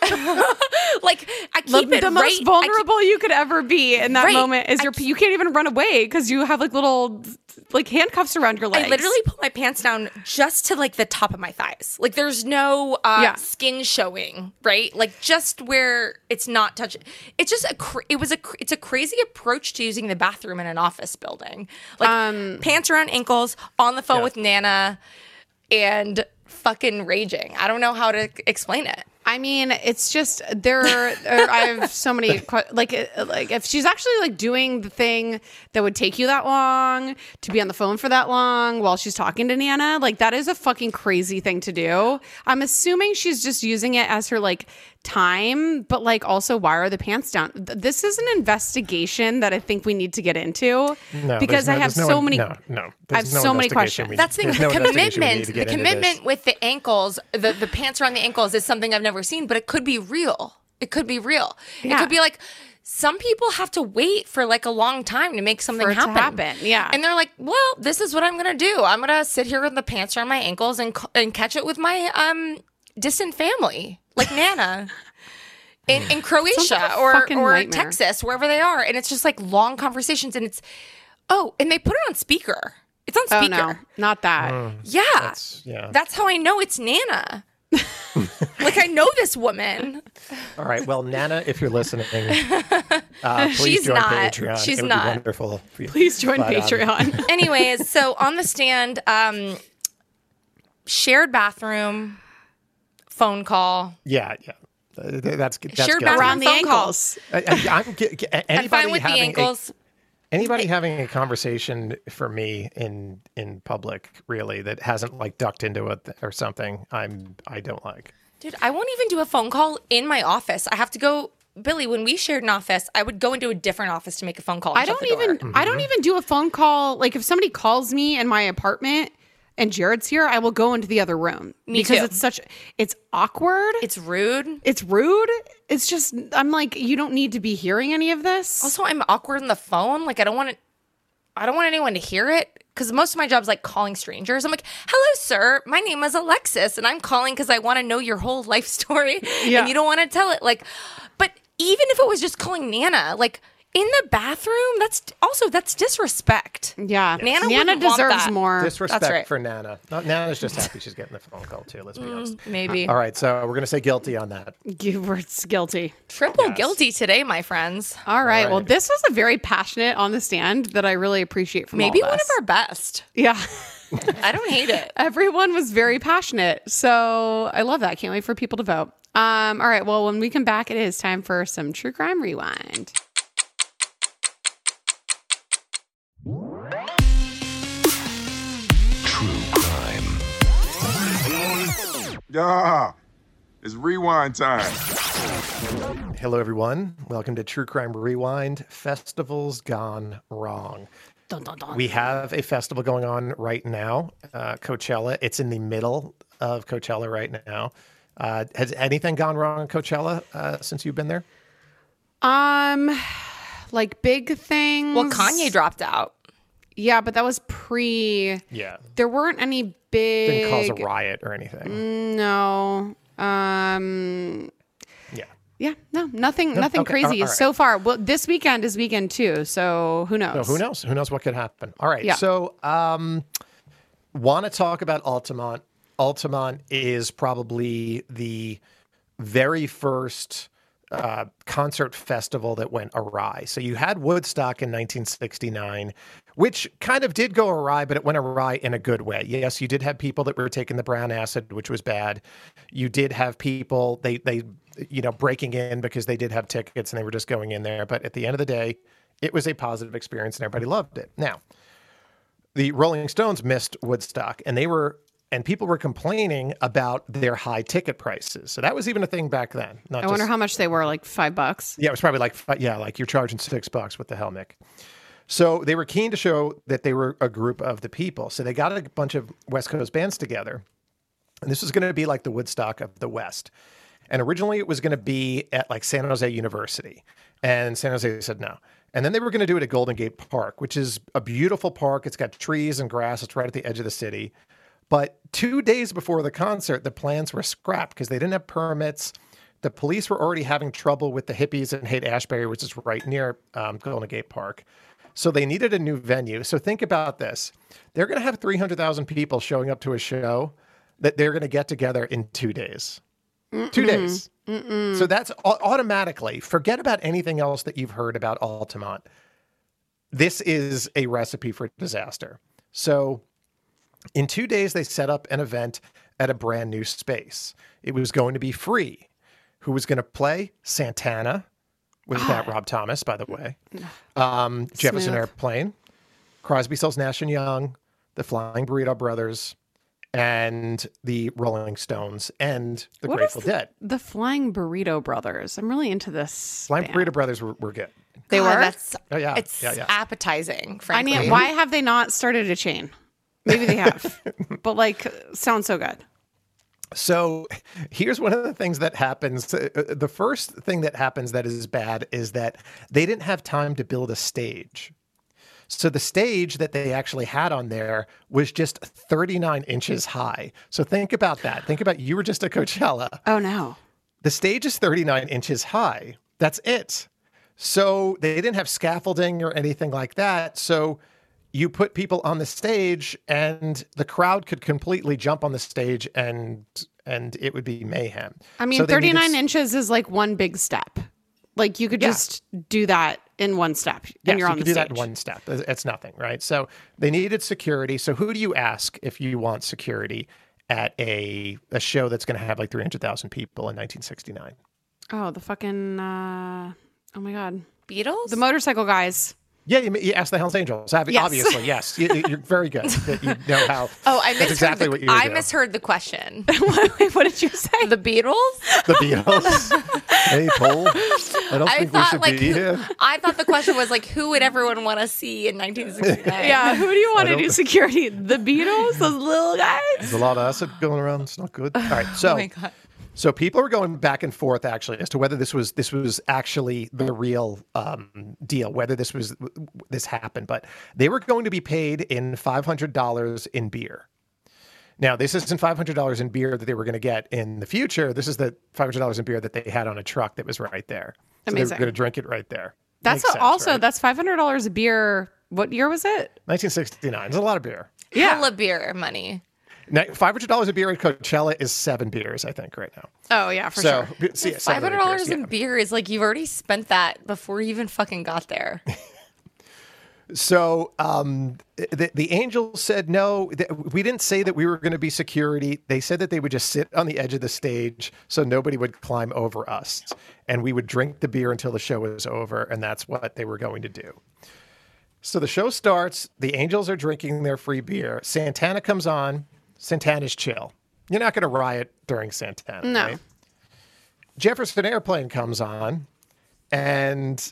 Like I the keep it the right, most I keep- vulnerable you could ever be in that Right. moment is I your keep- you can't even run away because you have like little like handcuffs around your legs. I literally pull my pants down just to like the top of my thighs. Like there's no uh, Yeah. skin showing, right? Like just where it's not touching. It's just a. Cr- it was a. Cr- it's a crazy approach to using the bathroom in an office building. Like Um, pants around ankles, on the phone Yeah. with Nana, and fucking raging. I don't know how to explain it. I mean, it's just there. Are, I have so many que- like uh, like if she's actually like doing the thing that would take you that long to be on the phone for that long while she's talking to Nana, like that is a fucking crazy thing to do. I'm assuming she's just using it as her like time, but like also why are the pants down? Th- This is an investigation that I think we need to get into No, because there's no- I have there's no so one- many. No, no. I have There's no so many investigation questions. we- That's the thing. there's The no investigation we need commitment, to the get into this. commitment with the ankles, the the pants around the ankles is something I've never seen, but it could be real. It could be real. It Yeah. could be like some people have to wait for like a long time to make something For it to happen. happen, yeah. And they're like, "Well, this is what I'm gonna do. I'm gonna sit here with the pants around my ankles and c- and catch it with my um distant family, like Nana." In, in Croatia like a or, fucking or nightmare. Texas, wherever they are. And it's just like long conversations. And it's, oh, and they put it on speaker. It's on Oh speaker. no, not that. Yeah. That's- yeah. That's how I know it's Nana. Like, I know this woman. All right. Well, Nana, if you're listening, uh, please She's join not. Patreon. She's it would not. Be wonderful. for you. Please join But, um, Patreon. Anyways, so on the stand, um, shared bathroom, phone call. Yeah, yeah. Uh, th- that's that's Shared good. bathroom Around the phone ankles. I, I, I'm, ge- ge- anybody I'm fine with the having a- ankles. Anybody having a conversation for me in in public, really, that hasn't like ducked into it or something, I'm I don't like. Dude, I won't even do a phone call in my office. I have to go. Billy, when we shared an office, I would go into a different office to make a phone call. and I shut don't the door. even I don't even do a phone call. Like if somebody calls me in my apartment and Jared's here, I will go into the other room Me because too. it's such it's awkward. It's rude. It's rude. It's just I'm like you don't need to be hearing any of this. Also, I'm awkward on the phone. Like, I don't want to. I don't want anyone to hear it because most of my job's like calling strangers. I'm like, "Hello, sir. My name is Alexis, and I'm calling because I want to know your whole life story, Yeah. and you don't want to tell it." Like, but even if it was just calling Nana, like in the bathroom, that's also that's disrespect. Yeah. Nana Nana wouldn't want deserves that. more. Disrespect That's right. for Nana. No, Nana's just happy she's getting the phone call too. Let's be honest. Maybe All right, so we're gonna say guilty on that. You were guilty. triple Yes. guilty today, my friends. All right. All Well, right. this was a very passionate on the stand that I really appreciate from Maybe all one us. of our best. Yeah. I don't hate it. Everyone was very passionate. So I love that. Can't wait for people to vote. Um, all right. Well, when we come back, it is time for some True Crime Rewind. Yeah, it's rewind time. Hello, everyone. Welcome to True Crime Rewind. Festivals gone wrong. Dun, dun, dun. We have a festival going on right now, uh, Coachella. It's in the middle of Coachella right now. Uh, has anything gone wrong in Coachella uh, since you've been there? Um, like big things. Well, Kanye dropped out. Yeah, but that was pre. Yeah. There weren't any big. Didn't cause a riot or anything. No. Um. Yeah. Yeah. No. Nothing. nothing okay, crazy all right. so far. Well, this weekend is weekend too. So who knows? So who knows? Who knows what could happen? All right. Yeah. So, um, want to talk about Altamont? Altamont is probably the very first uh, concert festival that went awry. So you had Woodstock in nineteen sixty-nine, which kind of did go awry, but it went awry in a good way. Yes, you did have people that were taking the brown acid, which was bad. You did have people they they you know breaking in because they did have tickets and they were just going in there. But at the end of the day, it was a positive experience and everybody loved it. Now, the Rolling Stones missed Woodstock, and they were and people were complaining about their high ticket prices. So that was even a thing back then. Not I just, wonder how much they were. Like five bucks. yeah, it was probably like, yeah, like you're charging six bucks. What the hell, Nick? So they were keen to show that they were a group of the people. So they got a bunch of West Coast bands together. And this was going to be like the Woodstock of the West. And originally it was going to be at like San Jose University. And San Jose said no. And then they were going to do it at Golden Gate Park, which is a beautiful park. It's got trees and grass. It's right at the edge of the city. But two days before the concert, the plans were scrapped because they didn't have permits. The police were already having trouble with the hippies in Haight-Ashbury, which is right near um, Golden Gate Park. So they needed a new venue. So think about this. They're going to have three hundred thousand people showing up to a show that they're going to get together in two days. Mm-mm. Two days. Mm-mm. So that's automatically, forget about anything else that you've heard about Altamont. This is a recipe for disaster. So in two days, they set up an event at a brand new space. It was going to be free. Who was going to play? Santana, with that Rob Thomas, by the way. Um, Jefferson Airplane, Crosby, Stills, Nash and Young, the Flying Burrito Brothers, and the Rolling Stones, and the what Grateful is the, Dead. The Flying Burrito Brothers. I'm really into this. Flying band. Burrito Brothers were, were good. They God, were? That's, Oh, yeah. It's Yeah, yeah. appetizing, I frankly. mean, why have they not started a chain? Maybe they have. But, like, sounds so good. So here's one of the things that happens. Uh, the first thing that happens that is bad is that they didn't have time to build a stage. So the stage that they actually had on there was just thirty-nine inches high. So think about that. Think about you were just at Coachella. Oh, no. The stage is thirty-nine inches high. That's it. So they didn't have scaffolding or anything like that. So you put people on the stage and the crowd could completely jump on the stage and and it would be mayhem. I mean, So they thirty-nine needed- inches is like one big step. Like you could Yeah. just do that in one step and Yes, you're you on could the do stage. that in one step. It's it's nothing, right? So they needed security. So who do you ask if you want security at a, a show that's going to have like three hundred thousand people in nineteen sixty-nine? Oh, the fucking, uh, oh my God. Beatles? The motorcycle guys. Yeah, you, you ask the Hells Angels. Ob- Yes. Obviously, yes. You, you're very good. That you know how. oh, I That's misheard, exactly the, what you I do. misheard the question. Wait, what did you say? The Beatles? The Beatles. Hey, Paul. I don't I think we thought should like be who, here. I thought the question was like, who would everyone want to see in nineteen sixty-nine? Yeah, who do you want I to do don't- security? The Beatles? Those little guys? There's a lot of acid going around. It's not good. All right, so Oh my God. so people are going back and forth actually as to whether this was this was actually the real um, deal, whether this was this happened. But they were going to be paid in five hundred dollars in beer. Now, this isn't five hundred dollars in beer that they were going to get in the future. This is the five hundred dollars in beer that they had on a truck that was right there. So they Amazing. were going to drink it right there. That's Makes sense, also, right? that's five hundred dollars a beer. What year was it? nineteen sixty-nine. There's a lot of beer. Yeah. Hella beer money. Now, five hundred dollars a beer at Coachella is seven beers, I think, right now. Oh, yeah, for so, sure. see, yeah, Five seven hundred beers, dollars yeah. in beer is like you've already spent that before you even fucking got there. So um, the, the Angels said, no, th- we didn't say that we were going to be security. They said that they would just sit on the edge of the stage so nobody would climb over us. And we would drink the beer until the show was over. And that's what they were going to do. So the show starts. The Angels are drinking their free beer. Santana comes on. Santana's chill. You're not going to riot during Santana. No. Right? Jefferson Airplane comes on. And...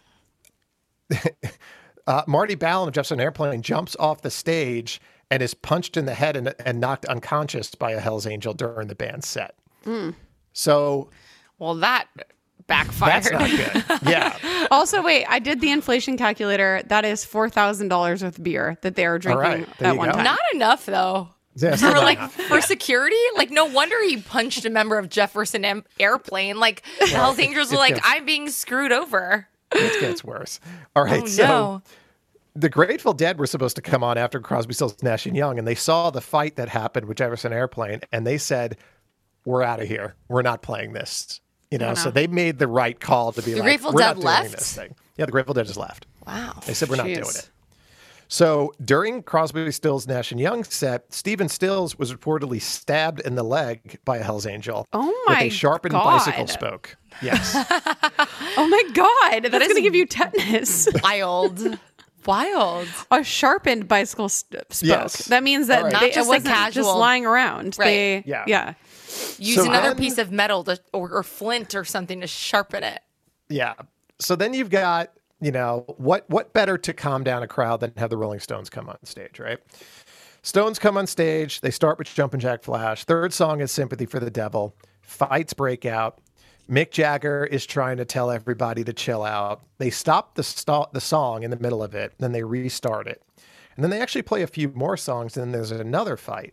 Uh, Marty Ballin of Jefferson Airplane jumps off the stage and is punched in the head and, and knocked unconscious by a Hell's Angel during the band's set. Mm. So Well, that backfired. that's not good. Yeah. Also, wait, I did the inflation calculator. That is four thousand dollars with beer that they are drinking right, there at you one go. time. Not enough though. Yeah, For still not like enough. for security, like no wonder he punched a member of Jefferson Am- Airplane. Like the Hells Angels were it like, gets- I'm being screwed over. It gets worse. All right. Oh so no! the Grateful Dead were supposed to come on after Crosby, Stills, Nash and Young, and they saw the fight that happened with Jefferson Airplane, and they said, "We're out of here. We're not playing this." You know, so they made the right call to be like, Grateful "We're Dead not doing left? this thing." Yeah, the Grateful Dead just left. Wow. They said, "We're not Jeez. doing it." So during Crosby, Stills, Nash and Young set, Stephen Stills was reportedly stabbed in the leg by a Hell's Angel Oh with my a sharpened God. bicycle spoke. Yes. Oh my God, that's is- going to give you tetanus. Wild. Wild. A sharpened bicycle st- spoke. Yes. That means that All right. they, Not it just a wasn't just casual- lying around. Right. They, Yeah. yeah. Use So another then- piece of metal to, or, or flint or something to sharpen it. Yeah. So then you've got, you know, what what better to calm down a crowd than have the Rolling Stones come on stage, right? Stones come on stage. They start with Jumpin' Jack Flash. Third song is Sympathy for the Devil. Fights break out. Mick Jagger is trying to tell everybody to chill out. They stop the st- the song in the middle of it. Then they restart it. And then they actually play a few more songs. And then there's another fight.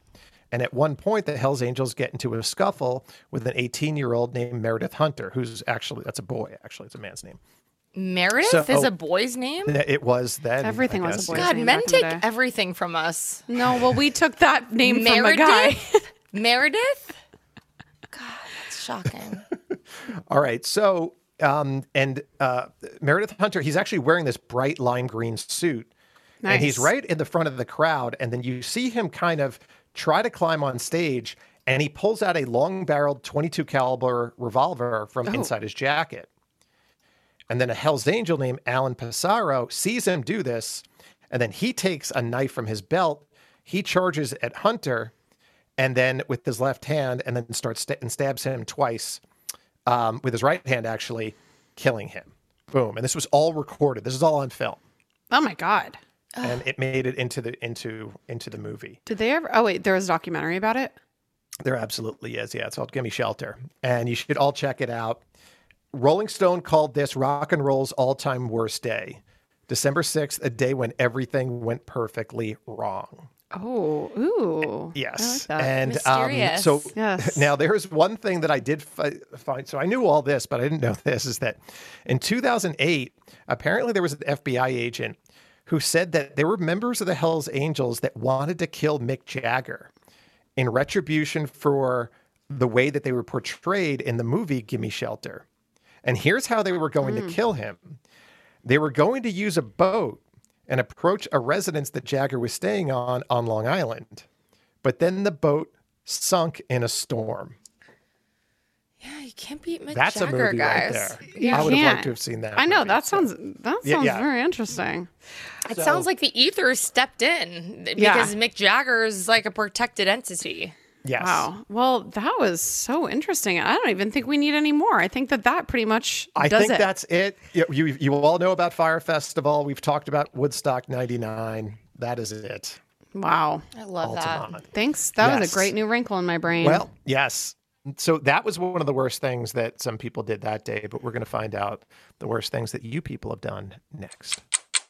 And at one point, the Hells Angels get into a scuffle with an eighteen-year-old named Meredith Hunter, who's actually, that's a boy, actually. It's a man's name. Meredith So- is oh. a boy's name? It was then. Everything I was a guess, boy's yeah. God, name men back in the take day. everything from us. No, well, we took that name from a guy. Meredith? Meredith? God, that's shocking. All right. So, um, and uh, Meredith Hunter, he's actually wearing this bright lime green suit. And he's Nice. right in the front of the crowd. And then you see him kind of try to climb on stage. And he pulls out a long-barreled twenty-two caliber revolver from Oh. inside his jacket. And then a Hell's Angel named Alan Pissarro sees him do this. And then he takes a knife from his belt. He charges at Hunter. And then with his left hand, and then starts st- and stabs him twice um, with his right hand, actually killing him. Boom. And this was all recorded. This is all on film. Oh my God. And it made it into the into into the movie. Did they ever? Oh, wait, there was a documentary about it? There absolutely is. Yeah, it's called Gimme Shelter. And you should all check it out. Rolling Stone called this rock and roll's all-time worst day. December sixth, a day when everything went perfectly wrong. Oh, ooh. Yes. I like that. And um, Mysterious. so Yes. now there's one thing that I did fi- find. So I knew all this, but I didn't know this, is that in two thousand eight, apparently there was an F B I agent who said that there were members of the Hells Angels that wanted to kill Mick Jagger in retribution for the way that they were portrayed in the movie Gimme Shelter. And here's how they were going to kill him. They were going to use a boat and approach a residence that Jagger was staying on on Long Island. But then the boat sunk in a storm. Yeah, you can't beat Mick That's Jagger, a movie guys. right there. You I would have liked can't. to have seen that. I know. movie, That so. sounds that sounds Yeah, yeah. very interesting. It So- sounds like the ether stepped in because Yeah. Mick Jagger is like a protected entity. Yes. Wow. Well, that was so interesting. I don't even think we need any more. I think that that pretty much I does think it. that's it. You, you, you all know about Fire Festival. We've talked about Woodstock ninety-nine. That is it. Wow. I love that. Altamont. Thanks. That was Yes. a great new wrinkle in my brain. Well, yes. So that was one of the worst things that some people did that day, but we're going to find out the worst things that you people have done next.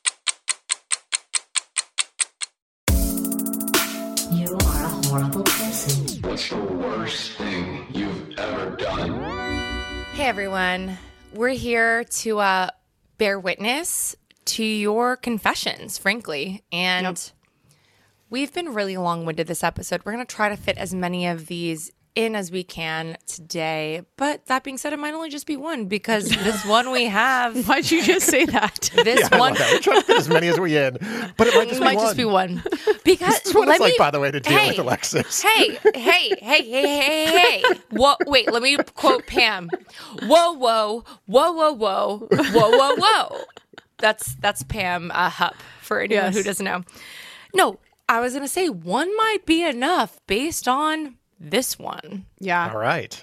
You are a horrible person. What's the worst thing you've ever done? Hey everyone, we're here to uh, bear witness to your confessions, frankly. And Yep. we've been really long-winded this episode. We're going to try to fit as many of these in as we can today. But that being said, it might only just be one because this one we have, Why'd you just say that? this I one love that. We're trying to fit as many as we in, but it might just it be might one. just be one. Because This is what let it's like, me- by the way, to deal hey, with Alexis. Hey, hey, hey, hey, hey, hey. Whoa, wait, let me quote Pam. Whoa, whoa, whoa, whoa, whoa, whoa, whoa, whoa. That's that's Pam uh, Hupp, for anyone Yes. who doesn't know. No, I was going to say one might be enough based on this one. Yeah. All right.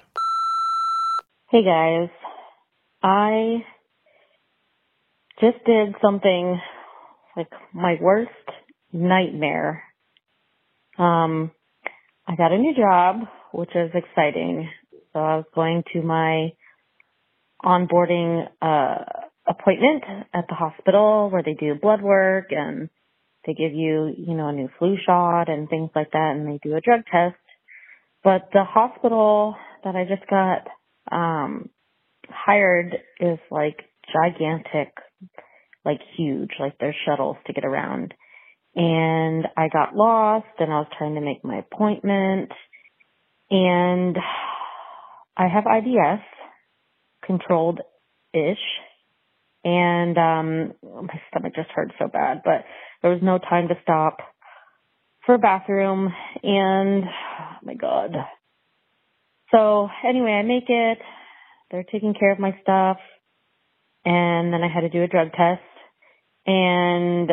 Hey guys, I just did something like my worst nightmare. Um, I got a new job, which is exciting. So I was going to my onboarding uh, appointment at the hospital where they do blood work and they give you, you know, a new flu shot and things like that, and they do a drug test. But the hospital that I just got um, hired is like gigantic, like huge, like there's shuttles to get around. And I got lost and I was trying to make my appointment, and I have I B S, controlled-ish, and um, my stomach just hurt so bad, but there was no time to stop for a bathroom, and oh my God. So anyway, I make it. They're taking care of my stuff, and then I had to do a drug test, and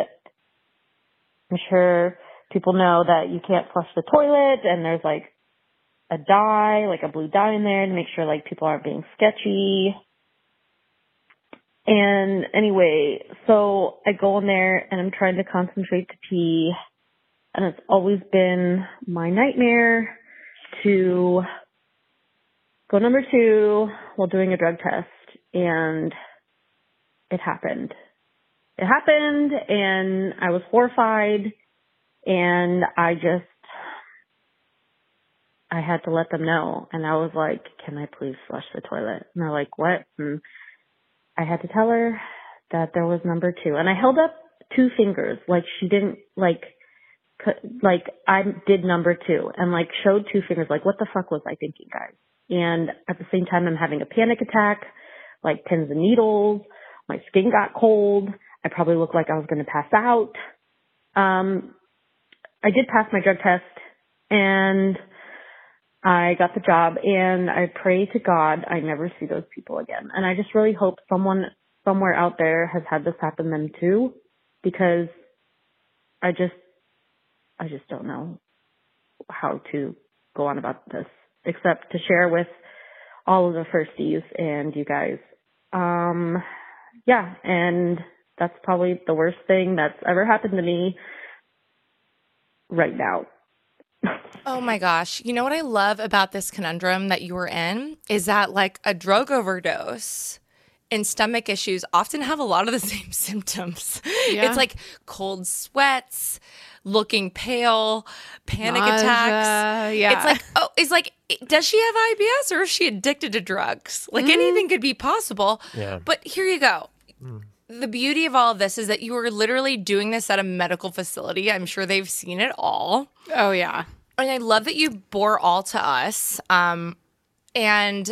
I'm sure people know that you can't flush the toilet, and there's like a dye, like a blue dye in there to make sure like people aren't being sketchy. And anyway, so I go in there and I'm trying to concentrate to pee, and it's always been my nightmare to go number two while doing a drug test, and it happened. It happened, and I was horrified, and I just, I had to let them know. And I was like, can I please flush the toilet? And they're like, what? And I had to tell her that there was number two. And I held up two fingers, like she didn't, like, like I did number two, and like showed two fingers, like what the fuck was I thinking, guys? And at the same time, I'm having a panic attack, like pins and needles. My skin got cold. I probably looked like I was going to pass out. Um, I did pass my drug test, and I got the job, and I pray to God I never see those people again. And I just really hope someone somewhere out there has had this happen to them too, because I just, I just don't know how to go on about this, except to share with all of the firsties and you guys. Um, yeah, and that's probably the worst thing that's ever happened to me right now. Oh my gosh. You know what I love about this conundrum that you were in is that like a drug overdose and stomach issues often have a lot of the same symptoms. Yeah. It's like cold sweats, looking pale, panic Nausea, attacks. yeah. It's like, oh, it's like, does she have I B S or is she addicted to drugs? Like mm. anything could be possible. Yeah. But here you go. Mm. The beauty of all of this is that you are literally doing this at a medical facility. I'm sure they've seen it all. Oh, yeah. And I love that you bore all to us. Um, and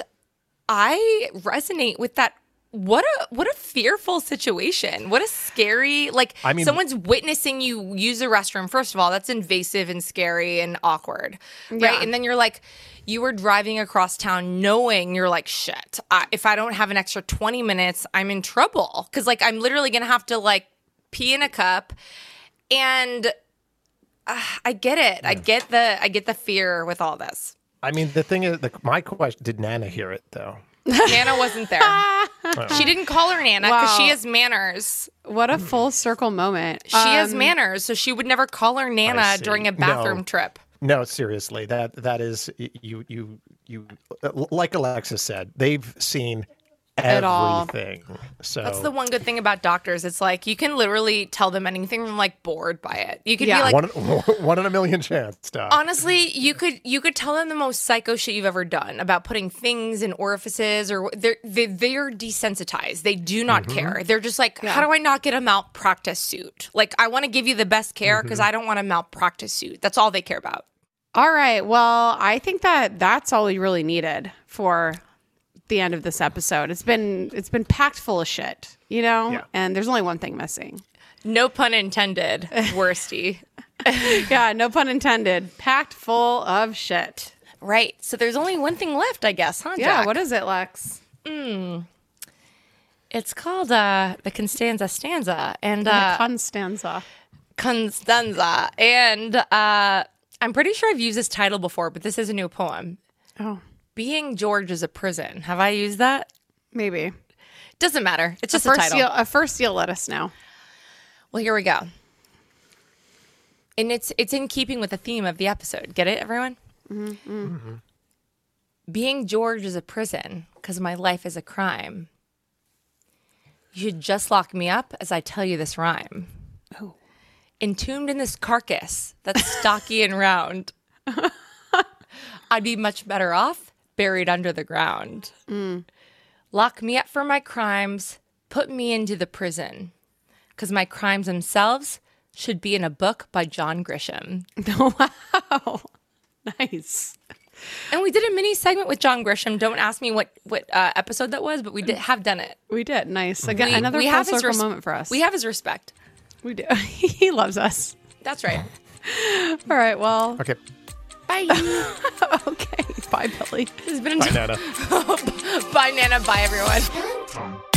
I resonate with that. What a what a fearful situation. What a scary, like I mean, someone's witnessing you use a restroom. First of all, that's invasive and scary and awkward, right? Yeah. And then you're like, you were driving across town knowing you're like, shit, I, if I don't have an extra twenty minutes, I'm in trouble. Because like I'm literally going to have to like pee in a cup. And uh, I get it. Yeah. I get the I get the fear with all this. I mean, the thing is, the, my question, did Nana hear it though? Nana wasn't there. She didn't call her Nana because Wow. she has manners. What a full circle moment. She has Um, manners, so she would never call her Nana see. during a bathroom No. trip. No, seriously, that that is you you you like Alexis said, they've seen It all. everything. So That's the one good thing about doctors. It's like you can literally tell them anything from like bored by it. You could Yeah. be like, one one in a million chance stuff. honestly, you could you could tell them the most psycho shit you've ever done about putting things in orifices, or they're they, they're desensitized. They do not Mm-hmm. care. They're just like, how do I not get a malpractice suit? Like, I want to give you the best care because Mm-hmm. I don't want a malpractice suit. That's all they care about. All right. Well, I think that that's all we really needed for the end of this episode. It's been it's been packed full of shit, you know? Yeah. And there's only one thing missing. No pun intended, worsty. Yeah, no pun intended. Packed full of shit. Right. So there's only one thing left, I guess, huh, Yeah, Jack? what is it, Lex? It's called uh, the Constanza Stanza. And The uh, Constanza. Constanza. And uh, I'm pretty sure I've used this title before, but this is a new poem. Oh, Being George is a prison. Have I used that? maybe. Doesn't matter. It's just a, first title. you'll, uh, first you'll let us know. Well, here we go. And it's it's in keeping with the theme of the episode. Get it, everyone? Mm-hmm. Mm-hmm. Being George is a prison because my life is a crime. You should just lock me up as I tell you this rhyme. Oh. Entombed in this carcass that's stocky and round, I'd be much better off buried under the ground. Mm. Lock me up for my crimes, put me into the prison, because my crimes themselves should be in a book by John Grisham. Wow. Nice. And we did a mini segment with John Grisham. Don't ask me what, what uh, episode that was, but we did have done it. We did. Nice. Again, We, another we full have his circle res- moment for us. We have his respect. We do. He loves us. That's right. All right. Well. Okay. Bye. Okay. Bye, Billy. This has been Bye, Nana. Bye, Nana. Bye, everyone.